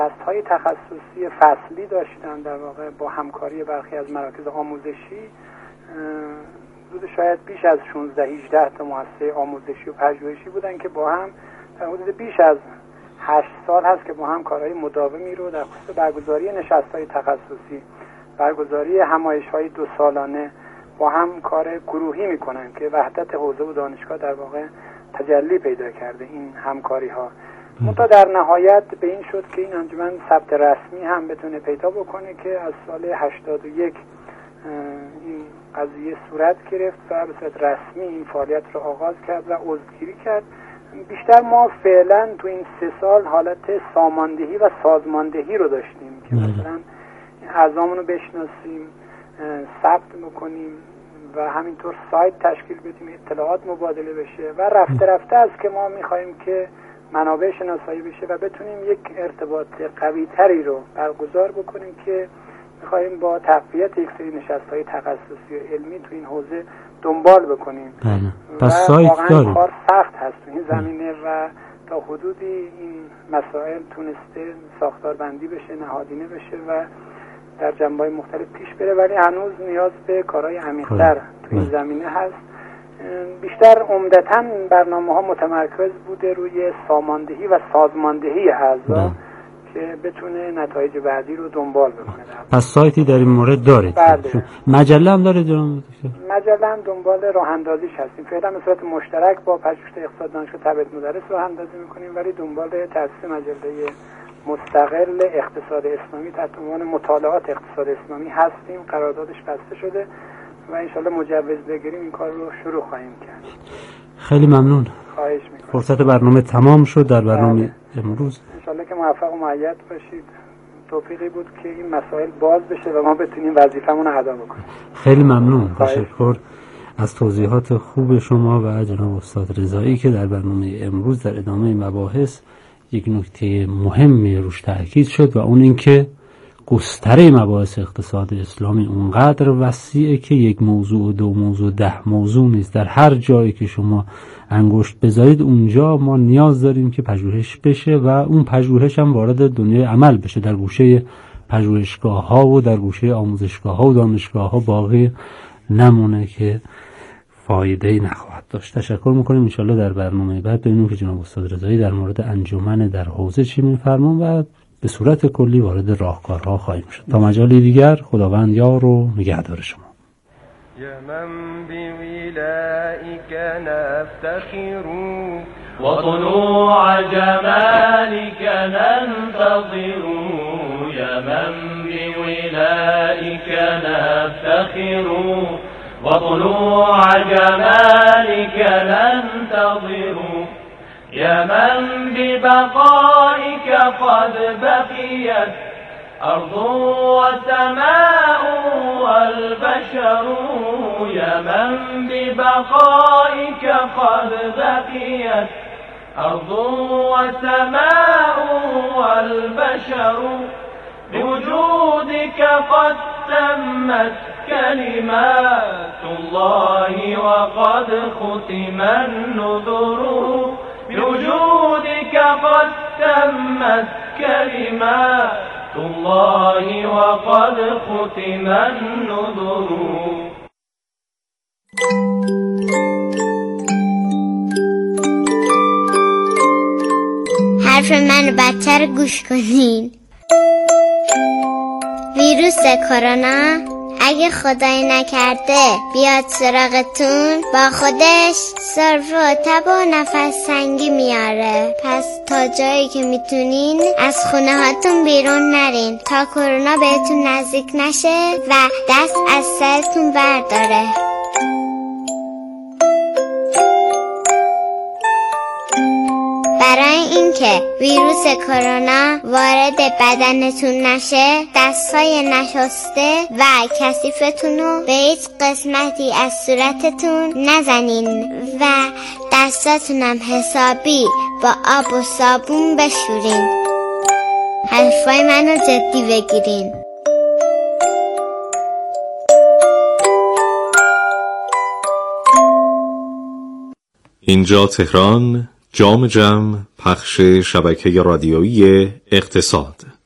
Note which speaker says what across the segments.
Speaker 1: نشست‌های تخصصی فصلی داشتن در واقع با همکاری برخی از مراکز آموزشی. حدود شاید بیش از 16-18 تا مؤسسه آموزشی و پژوهشی بودن که با هم در حدود بیش از 8 سال هست که با هم کارهای مداومی رو در خصوص برگزاری نشست‌های تخصصی، برگزاری همایش‌های 2 سالانه با هم کار گروهی میکنن که وحدت حوزه و دانشگاه در واقع تجلی پیدا کرده این همکاری‌ها. منتها در نهایت به این شد که این انجمن ثبت رسمی هم بتونه پیدا بکنه که از سال 81 این قضیه صورت گرفت و به صورت رسمی این فعالیت رو آغاز کرد و عضوگیری کرد. بیشتر ما فعلا تو این 3 سال حالت ساماندهی و سازماندهی رو داشتیم که مثلا اعضامون رو بشناسیم، ثبت بکنیم و همینطور سایت تشکیل بدیم، اطلاعات مبادله بشه و رفته رفته است که ما می‌خوایم که منابع شناسایی بشه و بتونیم یک ارتباط قوی‌تری رو برگزار بکنیم که می‌خوایم با تقویت یک سری نشست‌های تخصصی و علمی تو این حوزه دنبال بکنیم.
Speaker 2: پس سایت داریم.
Speaker 1: کار سخت هست تو این زمینه و تا حدودی این مسائل تونسته ساختاربندی بشه، نهادینه بشه و در جنبه‌های مختلف پیش بره، ولی هنوز نیاز به کارهای عمیق‌تر تو این زمینه هست. بیشتر عمدتاً برنامه‌ها متمرکز بوده روی ساماندهی و سازماندهی اعضا که بتونه نتایج بعدی رو دنبال بکنه.
Speaker 2: پس سایتی در این مورد دارید؟
Speaker 1: بله.
Speaker 2: مجله هم داره جناب دکتر؟
Speaker 1: مجله هم دنبال راه اندازیش هستیم. فعلا به صورت مشترک با پژوهش اقتصاد دانشگاه تبعیت مدرس راه اندازی می‌کنیم، ولی دنبال تأسیس مجله مستقل اقتصاد اسلامی تحت عنوان مطالعات اقتصاد اسلامی هستیم. قراردادش بسته شده و انشالله مجوز بگیریم این کار رو شروع خواهیم کرد.
Speaker 2: خیلی ممنون.
Speaker 1: خواهش می‌کنم.
Speaker 2: فرصت برنامه تمام شد در برنامه امروز.
Speaker 1: انشالله که موفق و مؤید باشید. توفیقی بود که این مسائل باز بشه و ما بتونیم وظیفمون رو ادا بکنیم.
Speaker 2: خیلی ممنون. تشکر از توضیحات خوب شما و جناب استاد رضایی که در برنامه امروز در ادامه مباحث یک نکته مهمی روش تاکید شد و اون این که گستره مباحث اقتصاد اسلامی اونقدر وسیعه که یک موضوع و 2 موضوع 10 موضوع نیست. در هر جایی که شما انگشت بذارید اونجا ما نیاز داریم که پژوهش بشه و اون پژوهش هم وارد دنیای عمل بشه. در گوشه پژوهشگاه‌ها و در گوشه آموزشگاه‌ها و دانشگاه‌ها باقی نمونه که فایده‌ای نخواهد داشت. تشکر می‌کنیم. انشالله در برنامه بعد ببینیم که جناب استاد رضایی در مورد انجمن در حوزه چی می‌فرمان و به صورت کلی وارد راهکارها خواهیم شد. تا مجالی دیگر خداوند یار و نگهدار شما.
Speaker 3: يا من بولائك نفتخر وطلوع جمالك ننتظر يا من بولائك نفتخر وطلوع جمالك ننتظر يا من ببقائك قد بقيت أرض وسماء والبشر يا من ببقائك قد بقيت أرض وسماء والبشر بوجودك قد تمت كلمات الله وقد ختم النذر بوجودك قد تمت كلمات الله وقد ختم النذر.
Speaker 4: حرف منو بدتر گوش کنین. ویروس کرونا اگه خدای نکرده بیاد سراغتون با خودش سرفه و تب و نفس تنگی میاره. پس تا جایی که میتونین از خونه هاتون بیرون نرین تا کرونا بهتون نزدیک نشه و دست از سرتون برداره. برای اینکه ویروس کرونا وارد بدنتون نشه دستای نشسته و کثیفتون رو به هیچ قسمتی از صورتتون نزنین و دستاتونم حسابی با آب و صابون بشورین. حرفای منو جدی بگیرین.
Speaker 5: اینجا تهران، جام جم، پخش شبکه رادیویی اقتصاد.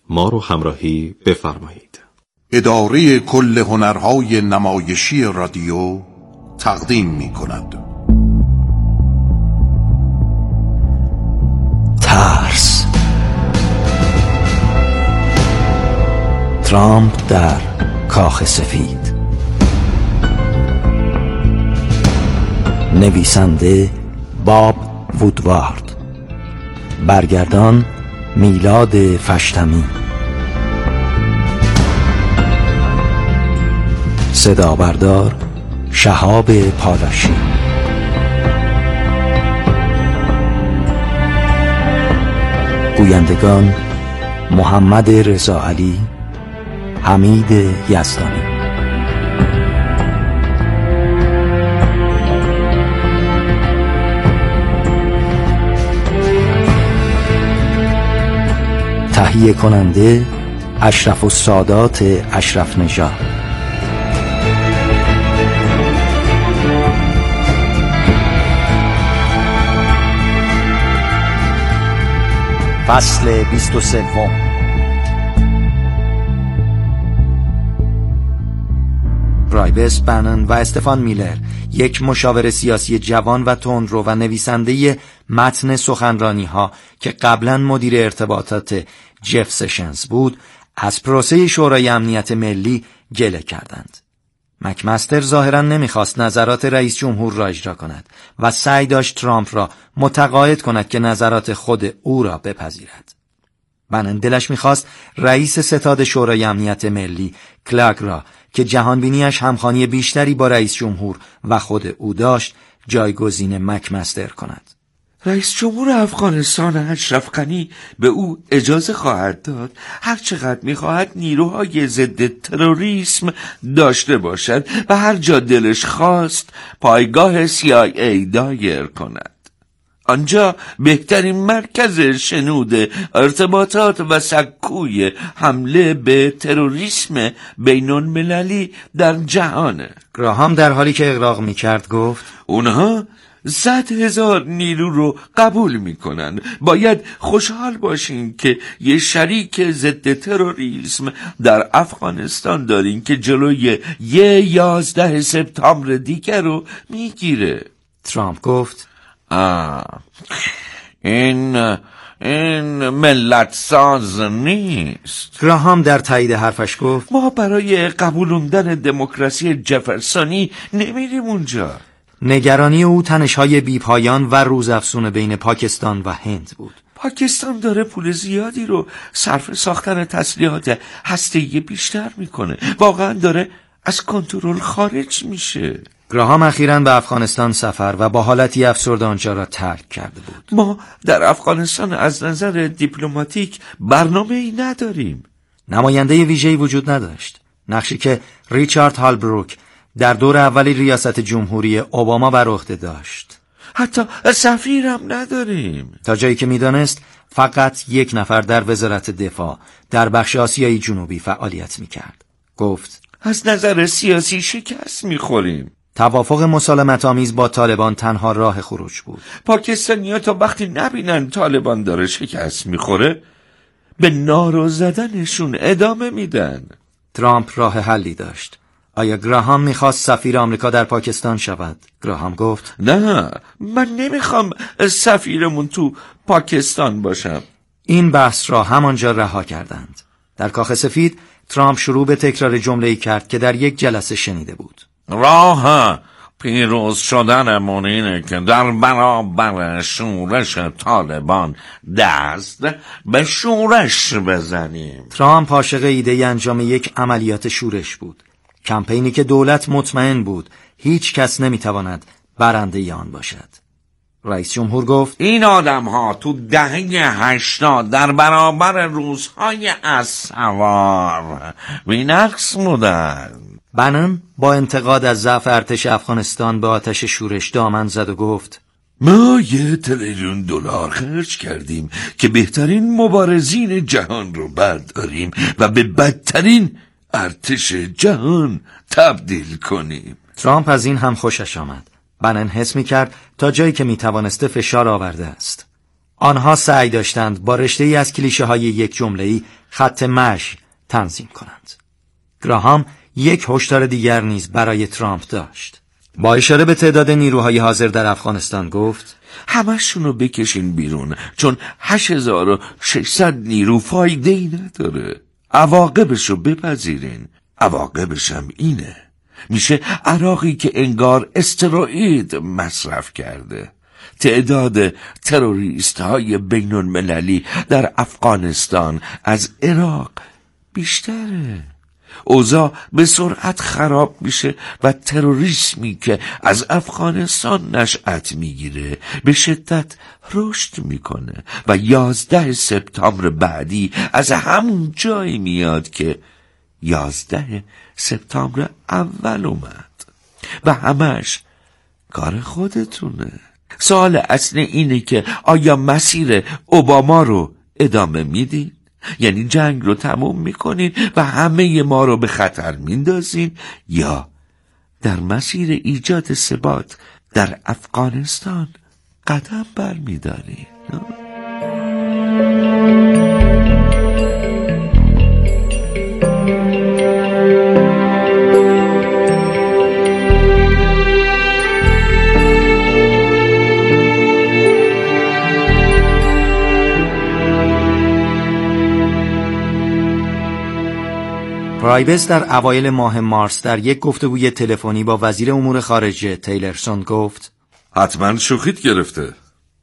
Speaker 5: ما رو همراهی بفرمایید.
Speaker 6: اداره کل هنرهای نمایشی رادیو تقدیم می کند.
Speaker 7: ترس. ترامپ در کاخ سفید. نویسنده باب وودوارد. برگردان میلاد فشتمی. صدا بردار شهاب پالاشی. گویندگان محمد رضا علی، حمید یزدانی. تهیه کننده اشرف السادات اشرف نژاد. فصل 23. برایبس بنن و استفان میلر، یک مشاور سیاسی جوان و تندرو و نویسنده متن سخنرانی ها که قبلا مدیر ارتباطات جف سشنز بود، از پروسه شورای امنیت ملی گله کردند. مکمستر ظاهرا نمیخواست نظرات رئیس جمهور را اجرا کند و سعی داشت ترامپ را متقاعد کند که نظرات خود او را بپذیرد. بنن دلش میخواست رئیس ستاد شورای امنیت ملی کلاگ را که جهانبینیش همخوانی بیشتری با رئیس جمهور و خود او داشت جایگزین مکمستر کند.
Speaker 8: رئیس جمهور افغانستان اشرف غنی به او اجازه خواهد داد هر چقدر میخواهد نیروهای ضد تروریسم داشته باشد و هر جا دلش خواست پایگاه CIA دایر کند. آنجا بهترین مرکز شنود ارتباطات و سکوی حمله به تروریسم بین‌المللی در جهانه.
Speaker 7: گراهام در حالی که اغراق میکرد گفت
Speaker 8: اونها 100,000 نیرو رو قبول میکنن. باید خوشحال باشین که یه شریک ضد تروریسم در افغانستان دارین که جلوی 11 سپتامبر دیگر رو میگیره.
Speaker 7: ترامپ گفت
Speaker 8: این ملت ساز نیست.
Speaker 7: گراهام در تایید حرفش گفت
Speaker 8: ما برای قبولوندن دموکراسی جفرسونی نمیریم اونجا.
Speaker 7: نگرانی او تنش‌های بی‌پایان و روزافزون بین پاکستان و هند بود.
Speaker 8: پاکستان داره پول زیادی رو صرف ساختن تسلیحات هسته‌ای بیشتر میکنه. واقعا داره از کنترل خارج میشه.
Speaker 7: گراهام اخیراً به افغانستان سفر و با حالتی افسرده آنجا را ترک کرده بود.
Speaker 8: ما در افغانستان از نظر دیپلماتیک برنامه‌ای نداریم.
Speaker 7: نماینده ویژه‌ای وجود نداشت. نقشی که ریچارد هالبروک در دور اولی ریاست جمهوری اوباما بر عهده داشت.
Speaker 8: حتی سفیرم نداریم.
Speaker 7: تا جایی که میدانست فقط یک نفر در وزارت دفاع در بخش آسیای جنوبی فعالیت میکرد. گفت
Speaker 8: از نظر سیاسی شکست میخوریم.
Speaker 7: توافق مسالمت آمیز با طالبان تنها راه خروج بود.
Speaker 8: پاکستانی‌ها تا وقتی نبینن طالبان داره شکست میخوره به نارو زدنشون ادامه میدن.
Speaker 7: ترامپ راه حلی داشت. آیا گراهام میخواست سفیر آمریکا در پاکستان شود؟ گراهام گفت
Speaker 8: نه، من نمیخوام سفیرمون تو پاکستان باشم.
Speaker 7: این بحث را همانجا رها کردند. در کاخ سفید ترامپ شروع به تکرار جمله‌ای کرد که در یک جلسه شنیده بود.
Speaker 8: راه پیروز شدنمون اینه که در برابر شورش طالبان دست به شورش بزنیم.
Speaker 7: ترامپ عاشق ایده انجام یک عملیات شورش بود. کمپینی که دولت مطمئن بود هیچ کس نمیتواند برنده آن باشد. رئیس جمهور گفت
Speaker 8: این آدم ها تو دهه 80 در برابر روزهای اسوار بی‌نقص بودن.
Speaker 7: بنن با انتقاد از ضعف ارتش افغانستان به آتش شورش دامن زد و گفت
Speaker 8: ما $1 تریلیون خرج کردیم که بهترین مبارزین جهان رو برداریم و به بدترین ارتش جهان تبدیل کنیم.
Speaker 7: ترامپ از این هم خوشش آمد. بنن حس می کرد تا جایی که می توانسته فشار آورده است. آنها سعی داشتند با رشته‌ای از کلیشه‌های یک جمله‌ای خط مشی تنظیم کنند. گراهام یک هشدار دیگر نیز برای ترامپ داشت. با اشاره به تعداد نیروهای حاضر در افغانستان گفت:
Speaker 8: همشونو بکشین بیرون، چون 8600 نیرو فایده‌ای نداره. عواقبشو بپذیرین. عواقبشم اینه: میشه عراقی که انگار استروئید مصرف کرده. تعداد تروریست های بین المللی در افغانستان از عراق بیشتره. اوضاع به سرعت خراب میشه و تروریسمی که از افغانستان نشأت میگیره به شدت رشد میکنه و 11 سپتامبر بعدی از همون جایی میاد که 11 سپتامبر اول اومد و همش کار خودتونه. سوال اصلی اینه که آیا مسیر اوباما رو ادامه میدین؟ یعنی جنگ رو تموم میکنین و همه ما رو به خطر میندازین، یا در مسیر ایجاد ثبات در افغانستان قدم برمیدارین؟
Speaker 7: پرایبس در اوایل ماه مارس در یک گفتگوی تلفنی با وزیر امور خارجه تیلرسون گفت:
Speaker 8: حتما شوخیت گرفته.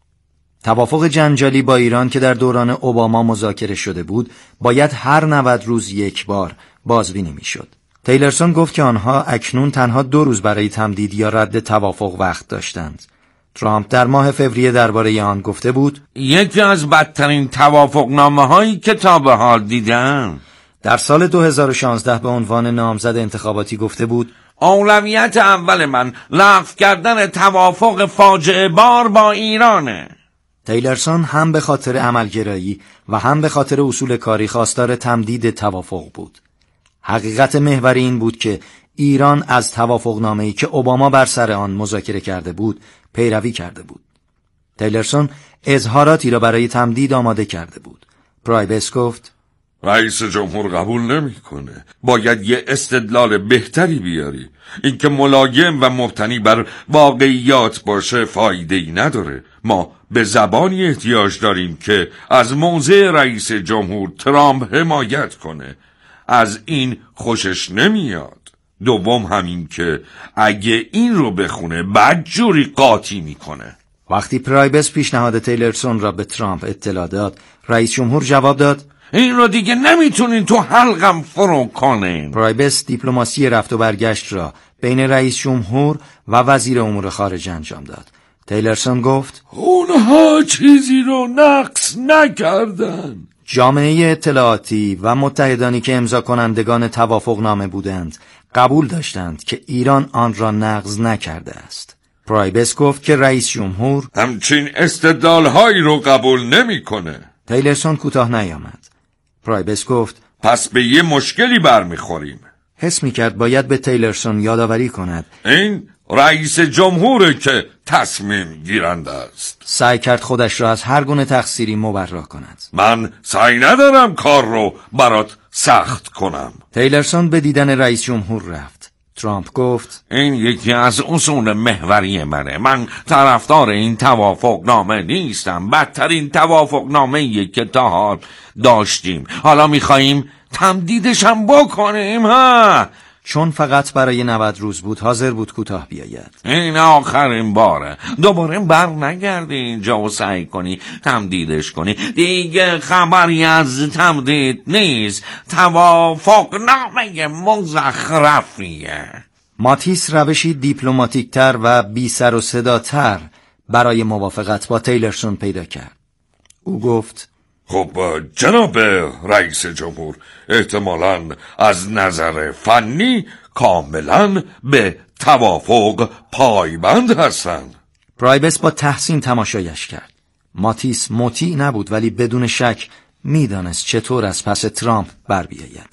Speaker 7: توافق جنجالی با ایران که در دوران اوباما مذاکره شده بود باید هر 90 روز یک بار بازبینی میشد. تیلرسون گفت که آنها اکنون تنها 2 روز برای تمدید یا رد توافق وقت داشتند. ترامپ در ماه فوریه درباره آن گفته بود:
Speaker 8: یکی از بدترین توافقنامه‌هایی که تا به حال دیدم.
Speaker 7: در سال 2016 به عنوان نامزد انتخاباتی گفته بود:
Speaker 8: اولویت اول من لغو کردن توافق فاجعه بار با ایرانه.
Speaker 7: تیلرسون هم به خاطر عملگرایی و هم به خاطر اصول کاری خواستار تمدید توافق بود. حقیقت محوری این بود که ایران از توافقنامه‌ای که اوباما بر سر آن مذاکره کرده بود پیروی کرده بود. تیلرسون اظهاراتی را برای تمدید آماده کرده بود. پرایبس گفت:
Speaker 8: رئیس جمهور قبول نمیکنه. باید یه استدلال بهتری بیاری. اینکه ملایم و مبتنی بر واقعیات باشه فایده‌ای نداره. ما به زبانی احتیاج داریم که از موضع رئیس جمهور ترامپ حمایت کنه. از این خوشش نمیاد. دوم همین که اگه این رو بخونه بدجوری قاطی میکنه.
Speaker 7: وقتی پرایبس پیشنهاد تیلرسون را به ترامپ اطلاع داد، رئیس جمهور جواب داد:
Speaker 8: این رو دیگه نمیتونین تو حلقم فرو کنین.
Speaker 7: پرایبس دیپلماسی رفت و برگشت را بین رئیس جمهور و وزیر امور خارجه انجام داد. تیلرسون گفت:
Speaker 8: اونها چیزی رو نقص نکردن.
Speaker 7: جامعه اطلاعاتی و متحدانی که امضا کنندگان توافقنامه بودند قبول داشتند که ایران آن را نقض نکرده است. پرایبس گفت که رئیس جمهور
Speaker 8: همچین استدلال‌هایی رو قبول نمیکنه.
Speaker 7: تیلرسون کوتاه نیامد. پرایبس گفت:
Speaker 8: پس به یه مشکلی برمیخوریم.
Speaker 7: حس می‌کرد باید به تیلرسون یادآوری کند
Speaker 8: این رئیس جمهوره که تصمیم گیرنده است.
Speaker 7: سعی کرد خودش را از هر گونه تقصیری مبرا کند.
Speaker 8: من سعی ندارم کار رو برات سخت کنم.
Speaker 7: تیلرسون به دیدن رئیس جمهور رفت. ترامپ گفت:
Speaker 8: این یکی از اصول محوری منه. من طرفدار این توافقنامه نیستم. بدترین توافقنامه‌ای که تا حال داشتیم. حالا میخواییم تمدیدش هم بکنیم ها؟
Speaker 7: چون فقط برای 90 روز بود حاضر بود کوتاه بیاید.
Speaker 8: این آخرین باره. دوباره بر نگردی اینجا و سعی کنی تمدیدش کنی. دیگه خبری از تمدید نیست. توافقنامه مزخرفیه.
Speaker 7: ماتیس روشی دیپلماتیک تر و بی سر و صدا تر برای موافقت با تیلرسون پیدا کرد. او گفت:
Speaker 8: خب جناب رئیس جمهور، احتمالاً از نظر فنی کاملاً به توافق پایبند هستند.
Speaker 7: پرایبس با تحسین تماشایش کرد. ماتیس مطیع نبود ولی بدون شک میدانست چطور از پس ترامپ بر بیاید.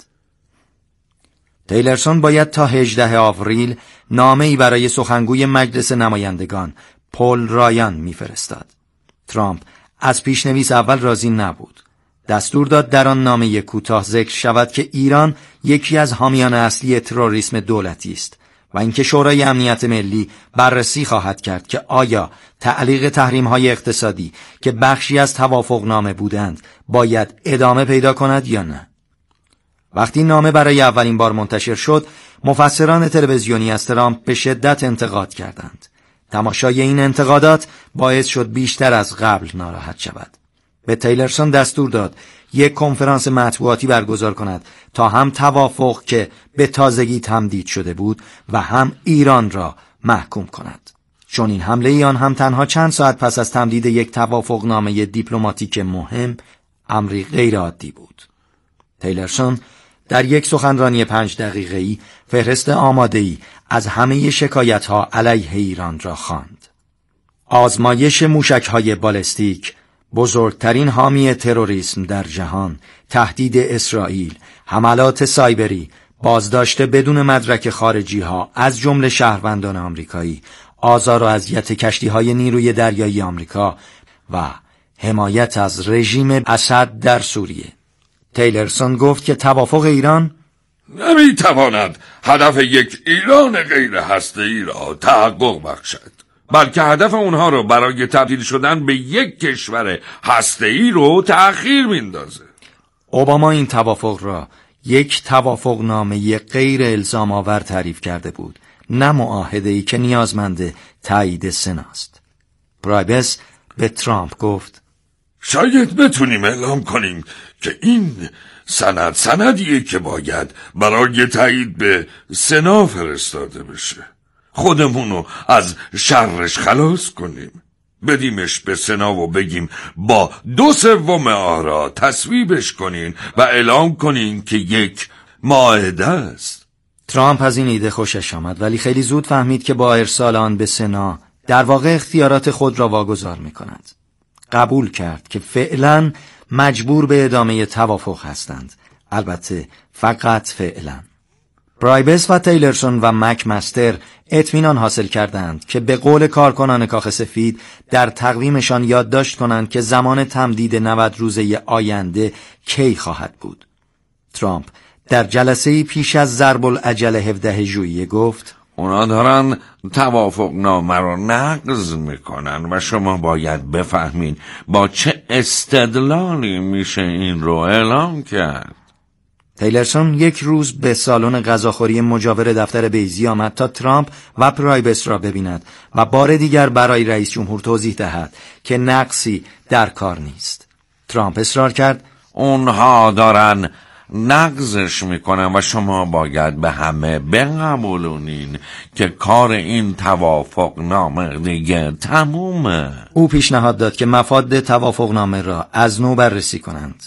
Speaker 7: تیلرسون باید تا 18 آوریل نامه‌ای برای سخنگوی مجلس نمایندگان پول رایان میفرستاد. ترامپ از پیشنویس اول راضی نبود. دستور داد در آن نامه کوتاه ذکر شود که ایران یکی از حامیان اصلی تروریسم دولتی است و اینکه شورای امنیت ملی بررسی خواهد کرد که آیا تعلیق تحریم‌های اقتصادی که بخشی از توافقنامه بودند باید ادامه پیدا کند یا نه. وقتی نامه برای اولین بار منتشر شد، مفسران تلویزیونی از ترامپ به شدت انتقاد کردند. تماشای این انتقادات باعث شد بیشتر از قبل ناراحت شود. به تیلرسون دستور داد یک کنفرانس مطبوعاتی برگزار کند تا هم توافق که به تازگی تمدید شده بود و هم ایران را محکوم کند. چون این حمله آن هم تنها چند ساعت پس از تمدید یک توافقنامه دیپلماتیک مهم امری غیر عادی بود. تیلرسون در یک سخنرانی 5 دقیقه‌ای فهرست آماده‌ای از همه شکایت‌ها علیه ایران را خواند. آزمایش موشک‌های بالستیک، بزرگترین حامی تروریسم در جهان، تهدید اسرائیل، حملات سایبری، بازداشت بدون مدرک خارجی‌ها از جمله شهروندان آمریکایی، آزار و اذیت کشتی‌های نیروی دریایی آمریکا و حمایت از رژیم اسد در سوریه. تیلرسون گفت که توافق ایران
Speaker 8: نمیتواند هدف یک ایران غیر هسته‌ای را تحقق بخشد، بلکه هدف اونها رو برای تبدیل شدن به یک کشور هسته‌ای رو تأخیر میندازه.
Speaker 7: اوباما این توافق را یک توافقنامه غیر الزام آور تعریف کرده بود، نه معاهده‌ای که نیازمند تایید سناست. پرایبس به ترامپ گفت
Speaker 8: شاید بتونیم اعلام کنیم که این سندیه که باید برای تایید به سنا فرستاده بشه. خودمونو از شرش خلاص کنیم، بدیمش به سنا و بگیم با 2/3 آرا تصویبش کنین و اعلام کنین که یک معاهده است.
Speaker 7: ترامپ از این ایده خوشش آمد، ولی خیلی زود فهمید که با ارسال آن به سنا در واقع اختیارات خود را واگذار می کند. قبول کرد که فعلا مجبور به ادامه توافق هستند، البته فقط فعلا. پرایبس و تیلرسون و مکمستر اطمینان حاصل کردند که به قول کارکنان کاخ سفید در تقویمشان یادداشت کنند که زمان تمدید 90 روزه آینده کی خواهد بود. ترامپ در جلسه پیش از ضرب العجل 17 ژوئیه گفت
Speaker 8: اونا دارن توافقنامه رو نقض میکنن و شما باید بفهمین با چه استدلالی میشه این رو اعلام کرد.
Speaker 7: تیلرسون یک روز به سالن غذاخوری مجاور دفتر بیزی آمد تا ترامپ و پرایبس را ببیند و بار دیگر برای رئیس جمهور توضیح دهد که نقصی در کار نیست. ترامپ اصرار کرد
Speaker 8: اونها دارن نقضش میکنن و شما باید به همه بقبولونین که کار این توافقنامه دیگه تمومه.
Speaker 7: او پیشنهاد داد که مفاد توافقنامه را از نو بررسی کنند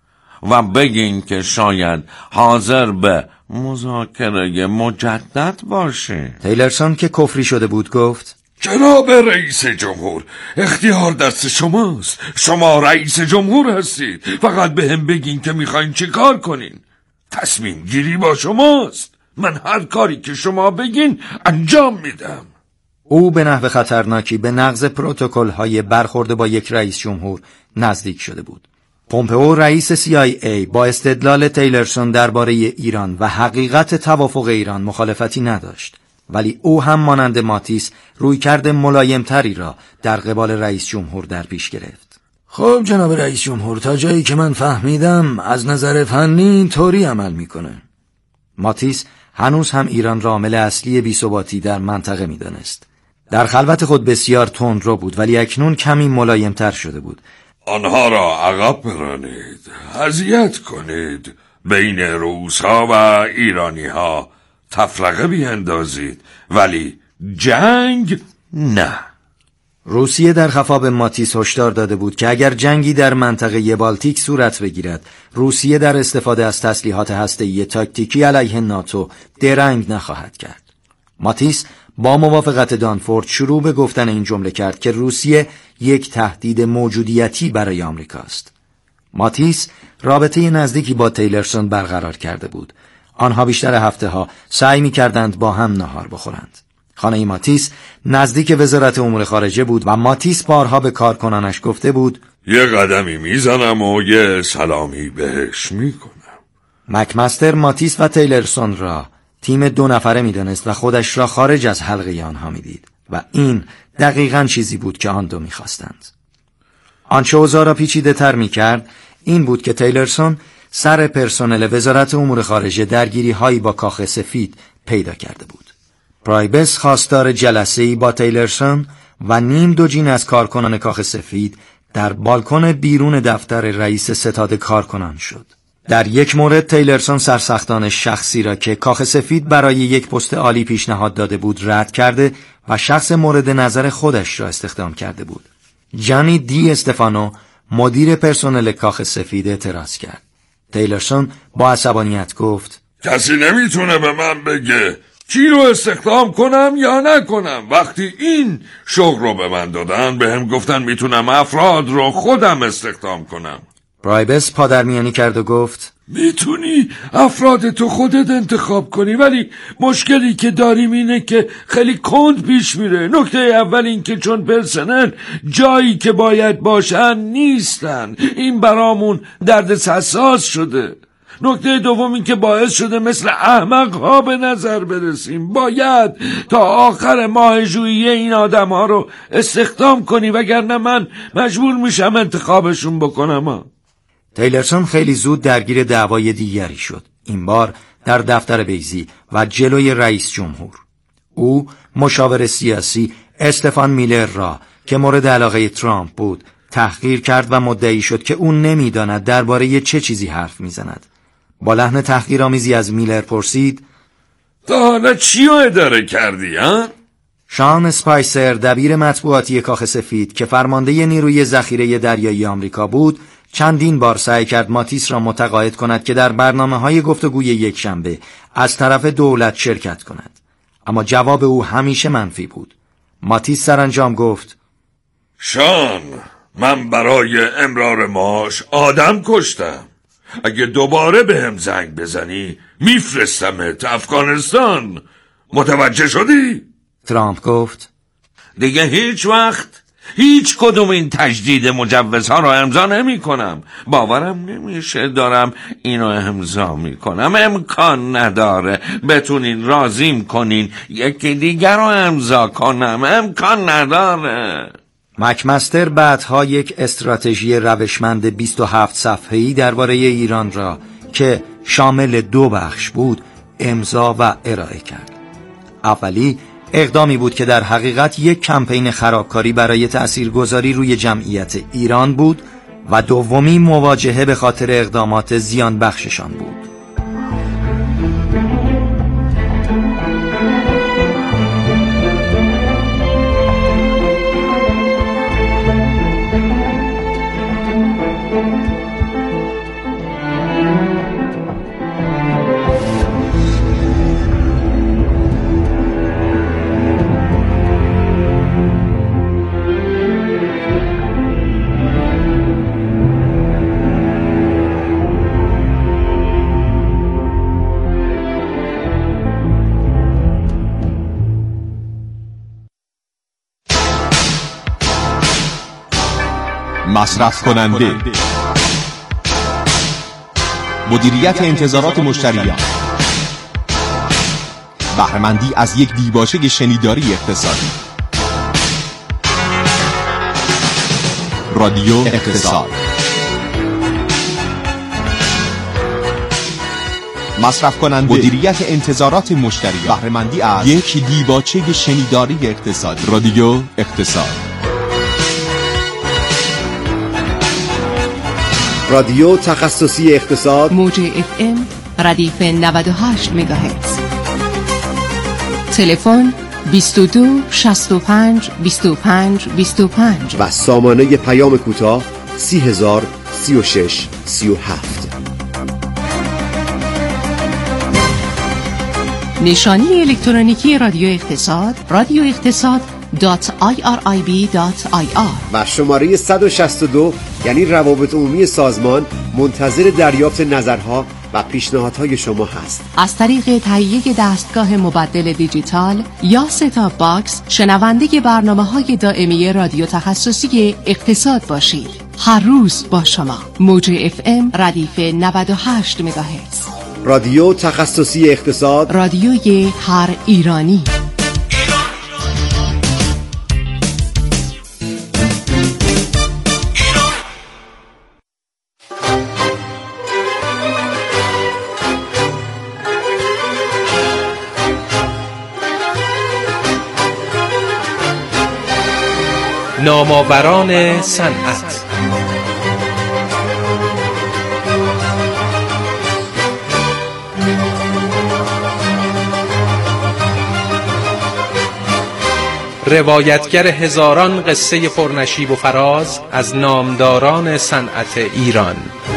Speaker 8: و بگین که شاید حاضر به مذاکره مجدد باشه.
Speaker 7: تیلرسون که کفری شده بود گفت
Speaker 8: جناب رئیس جمهور، اختیار دست شماست. شما رئیس جمهور هستید. فقط به هم بگین که میخواین چی کار کنین. تصمیم گیری با شماست. من هر کاری که شما بگین انجام میدم.
Speaker 7: او به نحو خطرناکی به نقض پروتکل‌های برخورد با یک رئیس جمهور نزدیک شده بود. پومپئو رئیس CIA با استدلال تیلرسون درباره ایران و حقیقت توافق ایران مخالفتی نداشت، ولی او هم مانند ماتیس رویکرد ملایم‌تری را در قبال رئیس جمهور در پیش گرفت.
Speaker 9: خب جناب رئیس جمهور، تا جایی که من فهمیدم از نظر فنی طوری عمل میکنه.
Speaker 7: ماتیس هنوز هم ایران را عامل اصلی بی‌ثباتی در منطقه میدانست. در خلوت خود بسیار تندرو بود، ولی اکنون کمی ملایم‌تر شده بود.
Speaker 8: آنها را عقب برانید، اذیت کنید، بین روس‌ها و ایرانی‌ها تفرقه بیندازید، ولی جنگ نه.
Speaker 7: روسیه در خفا به ماتیس هشدار داده بود که اگر جنگی در منطقه بالتیک صورت بگیرد، روسیه در استفاده از تسلیحات هسته‌ای تاکتیکی علیه ناتو درنگ نخواهد کرد. ماتیس با موافقت دانفورد شروع به گفتن این جمله کرد که روسیه یک تهدید موجودیتی برای آمریکاست. ماتیس رابطه نزدیکی با تیلرسون برقرار کرده بود. آنها بیشتر هفته‌ها سعی می‌کردند با هم نهار بخورند. خانه ماتیس نزدیک وزارت امور خارجه بود و ماتیس بارها به کارکنانش گفته بود
Speaker 8: یه قدمی میزنم و یه سلامی بهش میکنم.
Speaker 7: مکمستر ماتیس و تیلرسون را تیم 2 نفره میدانست و خودش را خارج از حلقه آنها میدید و این دقیقاً چیزی بود که آن دو میخواستند. آنچه اوضاع را پیچیده تر میکرد این بود که تیلرسون سر پرسنل وزارت امور خارجه درگیری هایی با کاخ سفید پیدا کرده بود. پرایبس خواستار جلسه‌ای با تیلرسون و نیم دوجین از کارکنان کاخ سفید در بالکن بیرون دفتر رئیس ستاد کارکنان شد. در یک مورد تیلرسون سرسختان شخصی را که کاخ سفید برای یک پست عالی پیشنهاد داده بود رد کرده و شخص مورد نظر خودش را استخدام کرده بود. جانی دی استفانو مدیر پرسنل کاخ سفید اعتراض کرد. تیلرسون با عصبانیت گفت
Speaker 8: کسی نمیتونه به من بگه کی رو استخدام کنم یا نکنم. وقتی این شغل رو به من دادن بهم گفتن میتونم افراد رو خودم استخدام کنم.
Speaker 7: پرایبس پادرمیانی کرد و گفت
Speaker 8: میتونی افراد تو خودت انتخاب کنی، ولی مشکلی که داریم اینه که خیلی کند پیش میره. نکته اول این که چون پرسنل جایی که باید باشن نیستن، این برامون درد حساس شده. نکته دوم این که باعث شده مثل احمق ها به نظر برسیم. باید تا آخر ماه ژوئیه این آدم ها رو استخدام کنی، وگرنه من مجبور میشم انتخابشون بکنم.
Speaker 7: تیلرسون خیلی زود درگیر دعوای دیگری شد، این بار در دفتر بیزی و جلوی رئیس جمهور. او مشاور سیاسی استفان میلر را که مورد علاقه ترامپ بود تحقیر کرد و مدعی شد که او نمیداند درباره چه چیزی حرف میزند. با لحن تحقیرآمیزی از میلر پرسید
Speaker 8: تا حالا چی رو اداره کردی ها؟
Speaker 7: شان اسپایسر دبیر مطبوعاتی کاخ سفید که فرمانده نیروی ذخیره دریایی آمریکا بود چندین بار سعی کرد ماتیس را متقاعد کند که در برنامه‌های گفتگوی یکشنبه از طرف دولت شرکت کند، اما جواب او همیشه منفی بود. ماتیس سرانجام گفت
Speaker 8: شان، من برای امرار معاش آدم کشتم. اگه دوباره به هم زنگ بزنی میفرستمت افغانستان. متوجه شدی؟
Speaker 7: ترامپ گفت
Speaker 8: دیگه هیچ وقت هیچ کدوم این تجدید مجوزها رو امضا نمی کنم. باورم نمیشه دارم اینو امضا می کنم. امکان نداره بتونین راضیم کنین یکی دیگر رو امضا کنم. امکان نداره.
Speaker 7: مکمستر بعدها یک استراتژی روشمند 27 صفحه‌ای درباره ایران را که شامل 2 بخش بود امضا و ارائه کرد. اولی اقدامی بود که در حقیقت یک کمپین خرابکاری برای تأثیرگذاری روی جمعیت ایران بود و دومی مواجهه به خاطر اقدامات زیان بخششان بود.
Speaker 5: مصرف کننده، مدیریت انتظارات مشتریان، بهره‌مندی از یک دیباچه شنیداری اقتصادی. رادیو اقتصاد. مصرف کننده، مدیریت انتظارات مشتریان، بهره‌مندی از یک دیباچه شنیداری اقتصادی. رادیو اقتصاد.
Speaker 10: رادیو تخصصی اقتصاد،
Speaker 11: موج FM ردیف 98 مگاهرتز. تلفن 22 65 25 25
Speaker 10: و سامانه پیام کوتاه 30036 37.
Speaker 11: نشانی الکترونیکی رادیو اقتصاد radioiqtasad.irib.ir
Speaker 10: و شماره 162 یعنی روابط عمومی سازمان منتظر دریافت نظرها و پیشنهادهای شما هست.
Speaker 11: از طریق تهیه دستگاه مبدل دیجیتال یا ستاپ باکس شنونده برنامه‌های دائمی رادیو تخصصی اقتصاد باشید. هر روز با شما. موج FM ردیف 98 مگاهرتز.
Speaker 10: رادیو تخصصی اقتصاد،
Speaker 11: رادیوی هر ایرانی.
Speaker 12: نامآوران صنعت. روایتگر هزاران قصه پرنشیب و فراز از نامداران صنعت ایران.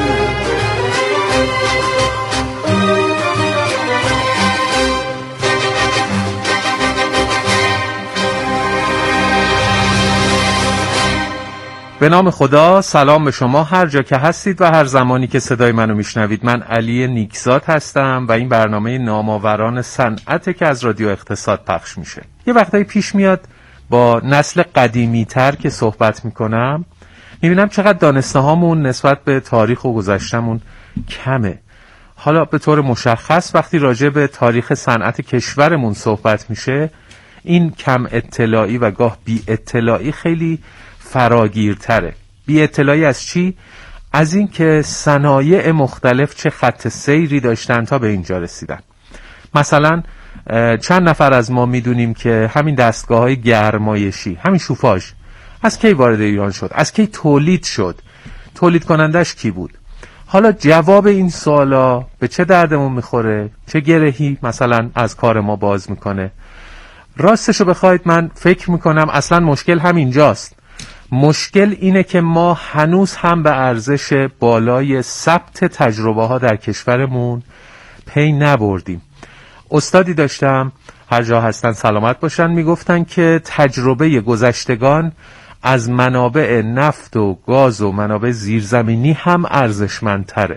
Speaker 12: به نام خدا، سلام به شما هر جا که هستید و هر زمانی که صدای منو میشنوید. من علی نیکزاد هستم و این برنامه نامآوران صنعت که از رادیو اقتصاد پخش میشه. یه وقتایی پیش میاد با نسل قدیمی تر که صحبت میکنم میبینم چقدر دانسته هامون نسبت به تاریخ و گذشتمون کمه. حالا به طور مشخص وقتی راجع به تاریخ صنعت کشورمون صحبت میشه، این کم اطلاعی و گاه بی اطلاعی خیلی فراگیرتره. بی اطلاعی از چی؟ از این که صنایع مختلف چه خط سیری داشتن تا به اینجا رسیدن. مثلا چند نفر از ما میدونیم که همین دستگاه‌های گرمایشی، همین شوفاژ از کی وارد ایران شد؟ از کی تولید شد؟ تولید کنندش کی بود؟ حالا جواب این سوالا به چه دردمون میخوره؟ چه گرهی مثلا از کار ما باز میکنه؟ راستشو بخواید من فکر میکنم اصلا مشکل همینجاست. مشکل اینه که ما هنوز هم به ارزش بالای ثبت تجربه ها در کشورمون پی نبردیم. استادی داشتم، هر جا هستن سلامت باشن، میگفتن که تجربه گذشتگان از منابع نفت و گاز و منابع زیرزمینی هم ارزشمندتره.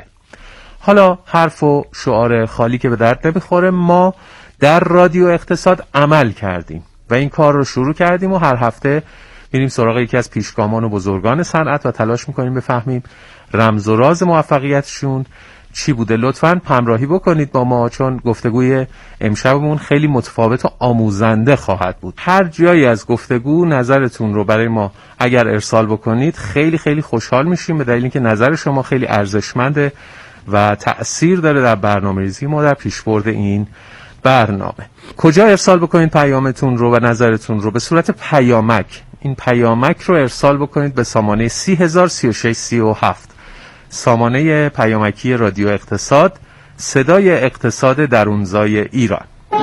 Speaker 12: حالا حرف و شعار خالی که به درد نمیخوره، ما در رادیو اقتصاد عمل کردیم و این کار رو شروع کردیم و هر هفته میریم سراغ یکی از پیشگامان و بزرگان صنعت و تلاش میکنیم بفهمیم رمز و راز موفقیتشون چی بوده. لطفاً همراهی بکنید با ما، چون گفتگوی امشبمون خیلی متفاوت و آموزنده خواهد بود. هر جایی از گفتگو نظرتون رو برای ما اگر ارسال بکنید خیلی خیلی خوشحال میشیم، به دلیل اینکه نظر شما خیلی ارزشمنده و تأثیر داره در برنامه‌ریزی ما در پیشبرد این برنامه. کجا ارسال بکنید پیامتون رو و نظرتون رو؟ به صورت پیامک. این پیامک رو ارسال بکنید به سامانه 303637، سامانه پیامکی رادیو اقتصاد، صدای اقتصاد درونزای ایران.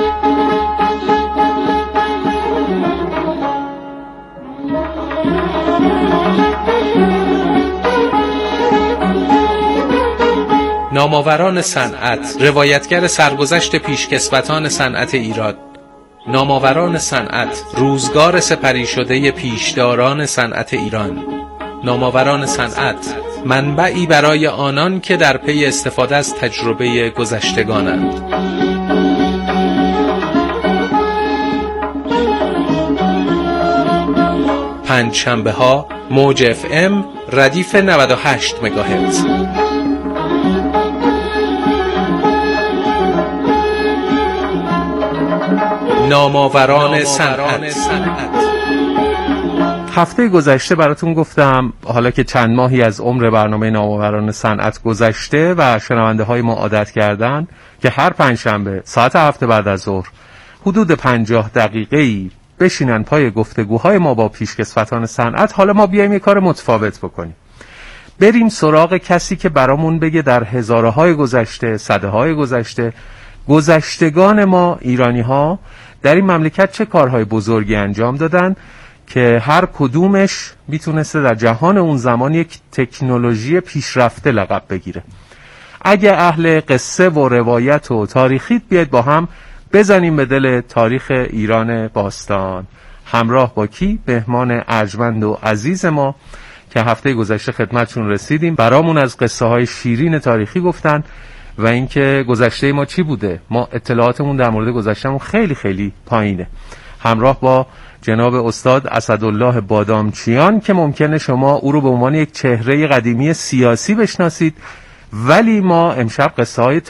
Speaker 12: نامآوران صنعت، روایتگر سرگذشت پیشکسوتان صنعت ایران. نامآوران صنعت، روزگار سپری شده پیشداران صنعت ایران. نامآوران صنعت، منبعی برای آنان که در پی استفاده از تجربه گذشتگانند. پنجشنبه ها موج FM ردیف 98 مگاهرتز. نامآوران صنعت. هفته گذشته براتون گفتم حالا که چند ماهی از عمر برنامه نامآوران صنعت گذشته و شنونده های ما عادت کردن که هر پنجشنبه ساعت 7 بعد از ظهر حدود 50 دقیقه‌ای بشینن پای گفتگوهای ما با پیشکسوتان صنعت، حالا ما بیایم یه کار متفاوت بکنیم. بریم سراغ کسی که برامون بگه در هزارهای گذشته، صدهای گذشته، گذشتگان ما ایرانی ها در این مملکت چه کارهای بزرگی انجام دادن که هر کدومش میتونسته در جهان اون زمان یک تکنولوژی پیشرفته لقب بگیره. اگه اهل قصه و روایت و تاریخیت بیاید با هم بزنیم به دل تاریخ ایران باستان. همراه با کی؟ مهمان ارجمند و عزیز ما که هفته گذشته خدمتشون رسیدیم، برامون از قصه های شیرین تاریخی گفتن و اینکه گذشته ما چی بوده. ما اطلاعاتمون در مورد گذشتهمون خیلی خیلی پایینه. همراه با جناب استاد اسدالله بادامچیان که ممکنه شما او رو به عنوان یک چهره قدیمی سیاسی بشناسید، ولی ما امشب قصه های